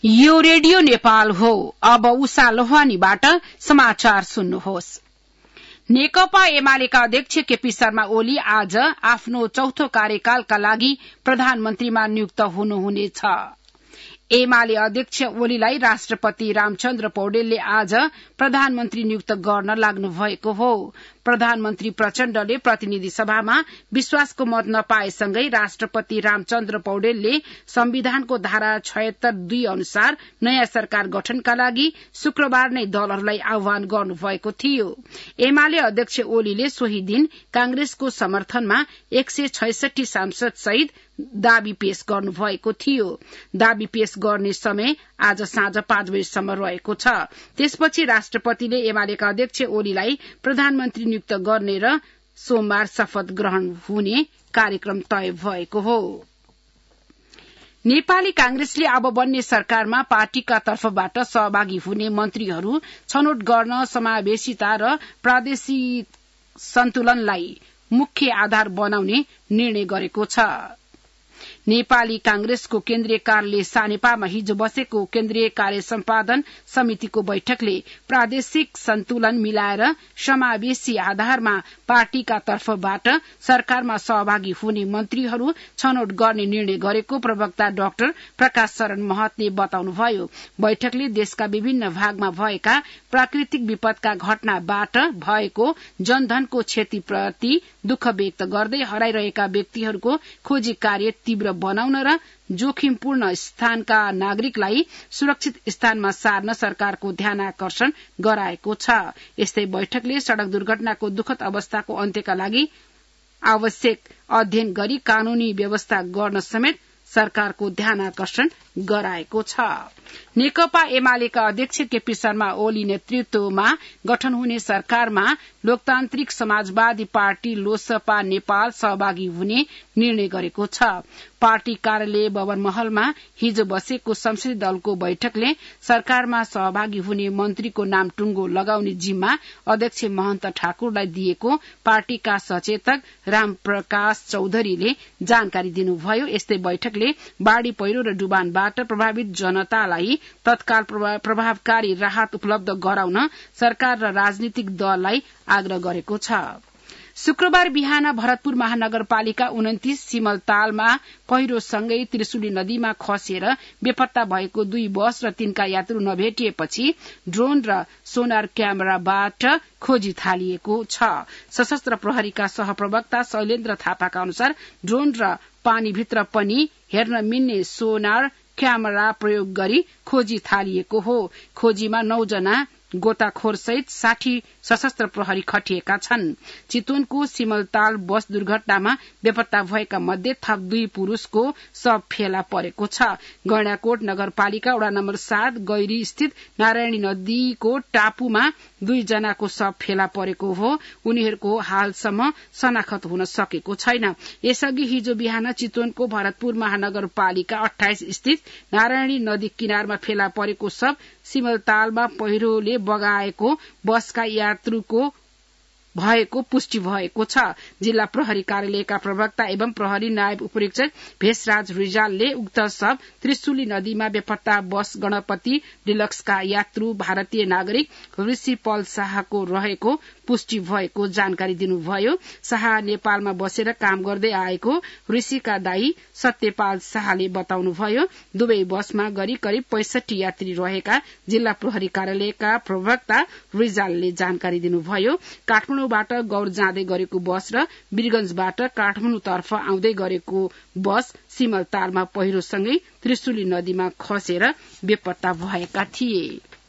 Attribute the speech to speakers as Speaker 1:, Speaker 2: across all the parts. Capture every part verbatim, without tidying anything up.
Speaker 1: यो रेडियो नेपाल हो। अब उषा लोहानीबाट समाचार सुन्नुहोस्। नेकपा एमालेका अध्यक्ष केपी शर्मा ओली आज आफ्नो चौथो कार्यकालका लागि प्रधानमन्त्रीमा नियुक्त हुनुहुनेछ। एमाले अध्यक्ष ओलीलाई राष्ट्रपति रामचन्द्र पौडेलले आज प्रधानमन्त्री नियुक्त गर्न लाग्नु भएको हो। प्रधानमन्त्री प्रचण्डले प्रतिनिधि सभामा विश्वासको मत नपाएसँगै राष्ट्रपति रामचन्द्र पौडेलले संविधानको धारा छयत्तर दुई अनुसार नयाँ सरकार गठनका लागि शुक्रबार नै दलहरूलाई आह्वान गर्नुभएको थियो। एमाले अध्यक्ष ओलीले सोही दिन कांग्रेसको समर्थनमा एक सय छैसठी सांसद सहित दावी पेश गर्नुभएको थियो। दावी पेश गर्ने समय आज साँझ पाँच बजेसम्म रहेको छ। त्यसपछि राष्ट्रपतिले एमालेका अध्यक्ष ओलीलाई प्रधानमन्त्री नियुक्त गर्ने र सोमबार शपथ ग्रहण हुने कार्यक्रम तय भएको हो। नेपाली कांग्रेसले अब बन्ने सरकारमा पार्टीका तर्फबाट सहभागी हुने मन्त्रीहरू छनौट गर्न समावेशिता र प्रादेशिक सन्तुलनलाई मुख्य आधार बनाउने निर्णय गरेको छ। नेपाली कांग्रेसको केन्द्रीय कार्यालय सानेपामा हिजो बसेको केन्द्रीय कार्य सम्पादन समितिको बैठकले प्रादेशिक सन्तुलन मिलाएर समावेशी आधारमा पार्टीका तर्फबाट सरकारमा सहभागी हुने मन्त्रीहरू छनौट गर्ने निर्णय गरेको प्रवक्ता डाक्टर प्रकाश शरण महतले बताउनुभयो। बैठकले देशका विभिन्न भागमा भएका प्राकृतिक विपदका घटनाबाट भएको जनधनको क्षतिप्रति दुःख व्यक्त गर्दै हराइरहेका व्यक्तिहरूको खोजी कार्य तीव्र बनाउन र जोखिमपूर्ण स्थानका नागरिकलाई सुरक्षित स्थानमा सार्न सरकारको ध्यानाकर्षण गराएको छ। यस्तै बैठकले सड़क दुर्घटनाको दुखद अवस्थाको अन्त्यका लागि आवश्यक अध्ययन गरी कानूनी व्यवस्था गर्न समेत सरकारको ध्यानाकर्षण गराएको छ। नेकपा एमालेका अध्यक्ष केपी शर्मा ओली नेतृत्वमा गठन हुने सरकारमा लोकतान्त्रिक समाजवादी पार्टी लोसपा नेपाल सहभागी हुने निर्णय गरेको छ। पार्टी कार्यालय भवन महलमा हिजो बसेको संसदीय दलको बैठकले सरकारमा सहभागी हुने मन्त्रीको नाम टुंगो लगाउने जिम्मा अध्यक्ष महन्त ठाकुरलाई दिएको पार्टीका सचेतक रामप्रकाश चौधरीले जानकारी दिनुभयो। यस्तै बैठकले बाढ़ी पहिरो र डुबानबाट प्रभावित जनतालाई तत्काल प्रभावकारी राहत उपलब्ध गराउन सरकार र राजनीतिक दललाई आग्रह गरेको छ। शुक्रबार बिहान भरतपुर महानगरपालिका उन्तीस सिमलतालमा पहिरोसँगै त्रिशुली नदीमा खसेर बेपत्ता भएको दुई बस र तिनका यात्रु नभेटिएपछि ड्रोन र सोनार क्यामेराबाट खोजी थालिएको छ। सशस्त्र प्रहरीका सहप्रवक्ता शैलेन्द्र थापाका अनुसार ड्रोन र पानीभित्र पनि हेर्न मिल्ने सोनार क्यामेरा प्रयोग गरी खोजी थालिएको हो। खोजीमा नौ जना गोताखोर सहित साठी सशस्त्र प्रहरी खटिएका छन्। चितवनको सिमलताल बस दुर्घटनामा बेपत्ता भएका मध्ये थप दुई पुरूषको शव फेला परेको छ। गैंडाकोट नगरपालिका वडा नम्बर सात गैरी स्थित नारायणी नदीको टापुमा दुई जनाको शव फेला परेको हो। उनीहरूको हालसम्म शनाखत हुन सकेको छैन। यसअघि हिजो बिहान चितवनको भरतपुर महानगरपालिका अठाइस स्थित नारायणी नदी किनारमा फेला परेको शव सिमलतालमा पहिरोले बगाएको बसका यात्रुको भएको पुष्टि भएको छ। जिल्ला प्रहरी कार्यालयका प्रवक्ता एवं प्रहरी नायब उपरीक्षक भेषराज रिजालले उक्त शव त्रिशुली नदीमा बेपत्ता बस गणपति डिलक्सका यात्रु भारतीय नागरिक ऋषि पल शाहको रहेको पुष्टि भएको जानकारी दिनुभयो। शाह नेपालमा बसेर काम गर्दै आएको ऋषिका दाई सत्यपाल शाहले बताउनुभयो। दुवै बसमा गरी करिब पैंसठी यात्री रहेका जिल्ला प्रहरी कार्यालयका प्रवक्ता रिजालले जानकारी दिनुभयो। काठमाडौँबाट गौर जाँदै गरेको बस र वीरगंजबाट काठमाडौँतर्फ आउँदै गरेको बस सिमलतालमा पहिरोसँगै त्रिशुली नदीमा खसेर बेपत्ता भएका थिए।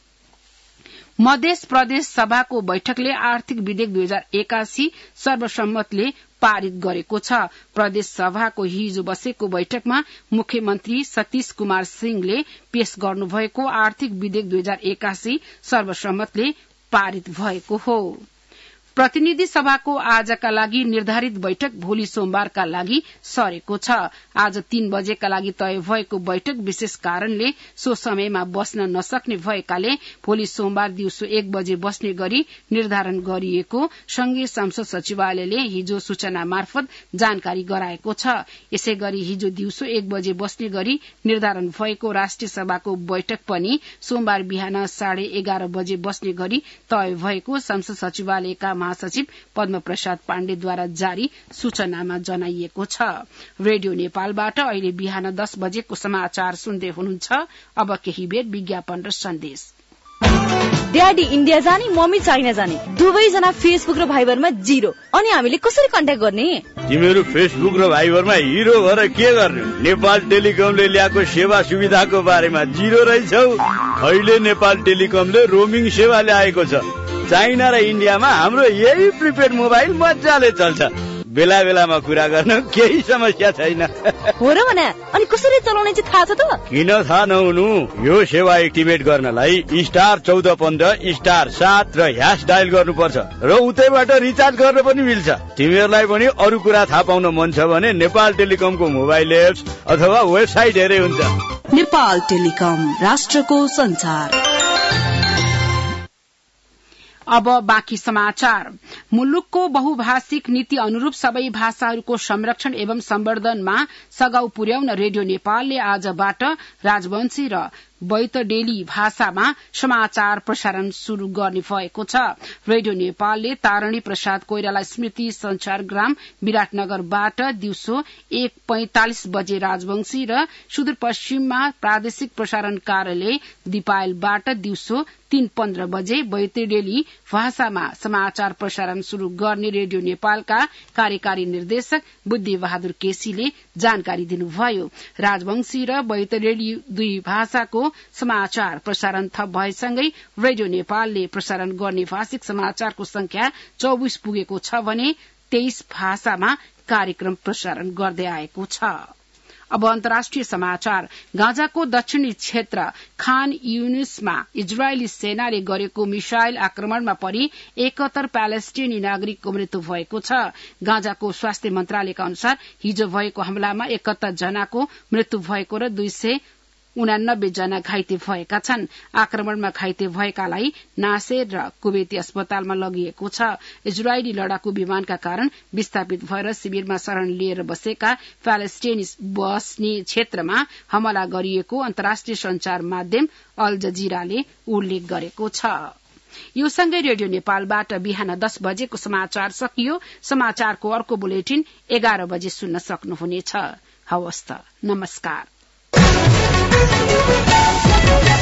Speaker 1: मध्य प्रदेश सभाको बैठकले आर्थिक विधेयक दुई हजार एकासी सर्वसम्मतले पारित गरेको छ। प्रदेश सभाको हिजो बसेको बैठकमा मुख्यमन्त्री सतीश कुमार सिंहले पेश गर्नुभएको आर्थिक विधेयक दुई हजार एकासी सर्वसम्मतले पारित भएको हो। प्रतिनिधि सभाको आजका लागि निर्धारित बैठक भोलि सोमबारका लागि सरेको छ। आज तीन बजेका लागि तय भएको बैठक विशेष कारणले सो समयमा बस्न नसक्ने भएकाले भोलि सोमबार दिउँसो एक बजे बस्ने गरी निर्धारण गरिएको संघीय संसद सचिवालयले हिजो सूचना मार्फत जानकारी गराएको छ। यसै गरी हिजो दिउँसो एक बजे बस्ने गरी निर्धारण भएको राष्ट्रिय सभाको बैठक पनि सोमबार बिहान साढे एघार बजे बस्ने गरी तय भएको संसद सचिवालयका महासचिव पद्म प्रसाद पाण्डेद्वारा जारी सूचनामा जनाइएको छ। रेडियो नेपालबाट अहिले बिहान दस बजेको समाचार सुन्दै हुनुहुन्छ। अब केही बेर विज्ञापन र सन्देश।
Speaker 2: ड्याडी इन्डिया जाने, मम्मी चाइना जाने, दुवैजना फेसबुक र भाइबरमा जिरो। अनि हामीले कसरी कन्ट्याक्ट गर्ने?
Speaker 3: तिमीहरू फेसबुक र भाइबरमा हिरो भएर के गर्ने? नेपाल टेलिकमले ल्याएको सेवा सुविधाको बारेमा जिरो रहेछौ। अहिले नेपाल टेलिकमले रोमिङ सेवा ल्याएको छ। चाइना र इन्डियामा हाम्रो यही प्रिपेड मोबाइल मजाले चल्छ। बेला बेलामा कुरा गर्न केही समस्या छैन।
Speaker 2: हो र भने अनि कसरी चलाउने चाहिँ थाहा छ त?
Speaker 3: किन थाहा नहुनु? यो सेवा एक्टिभेट गर्नलाई स्टार चौध पन्ध्र स्टार सात र ह्यास डायल गर्नुपर्छ र उतैबाट रिचार्ज गर्न पनि मिल्छ। तिमीहरूलाई पनि अरू कुरा थाहा पाउन मन छ भने नेपाल टेलिकमको मोबाइल एप्स अथवा वेबसाइट हेरे हुन्छ।
Speaker 4: नेपाल टेलिकम, राष्ट्रको संचार।
Speaker 1: अब बाँकी समाचार। मुलुकको बहुभाषिक नीति अनुरूप सबै भाषाहरूको संरक्षण एवं सम्वर्धनमा सघाउ पुर्याउन रेडियो नेपालले आजबाट राजवंशी र बैतडेली भाषामा समाचार प्रसारण शुरू गर्ने भएको छ। रेडियो नेपालले तारणी प्रसाद कोइराला स्मृति संचारग्राम विराटनगरबाट दिउँसो एक पैंतालिस बजे राजवंशी र सुदूरपश्चिममा प्रादेशिक प्रसारण कार्यालय दिपायलबाट दिउँसो तीन पन्ध्र बजे बैतडेली भाषामा समाचार प्रसारण शुरू गर्ने रेडियो नेपालका कार्यकारी निर्देशक बुद्धि बहादुर केसीले जानकारी दिनुभयो। राजवंशी र बैतडेली दुई भाषाको समाचार प्रसारण थप भएसँगै रेडियो नेपालले प्रसारण गर्ने भाषिक समाचारको संख्या चौबिस पुगेको छ भने तेइस भाषामा कार्यक्रम प्रसारण गर्दै आएको छ। अब अन्तर्राष्ट्रिय समाचार। गाजाको दक्षिणी क्षेत्र खान युनिसमा इजरायली सेनाले गरेको मिसाइल आक्रमणमा परि एकहत्तर प्यालेस्टिनी नागरिकको मृत्यु भएको छ। गाजाको स्वास्थ्य मन्त्रालयका अनुसार हिजो भएको हमलामा एकहत्तर जनाको मृत्यु भएको र दुई सय उनानब्बे जना घाइते भएका छन्। आक्रमणमा घाइते भएकालाई नासेर र कुवेती अस्पतालमा लगिएको छ। इजरायली लडाकू विमानका कारण विस्थापित भएर शिविरमा शरण लिएर बसेका प्यालेस्टिनी बस्ने क्षेत्रमा हमला गरिएको अन्तर्राष्ट्रिय संचार माध्यम अल जजिराले उल्लेख गरेको छ। यो सँगै रेडियो नेपालबाट बिहान दस बजेको समाचार सकियो। समाचारको अर्को बुलेटिन एघार बजे सुन्न सक्नुहुनेछ। हवस् त, नमस्कार।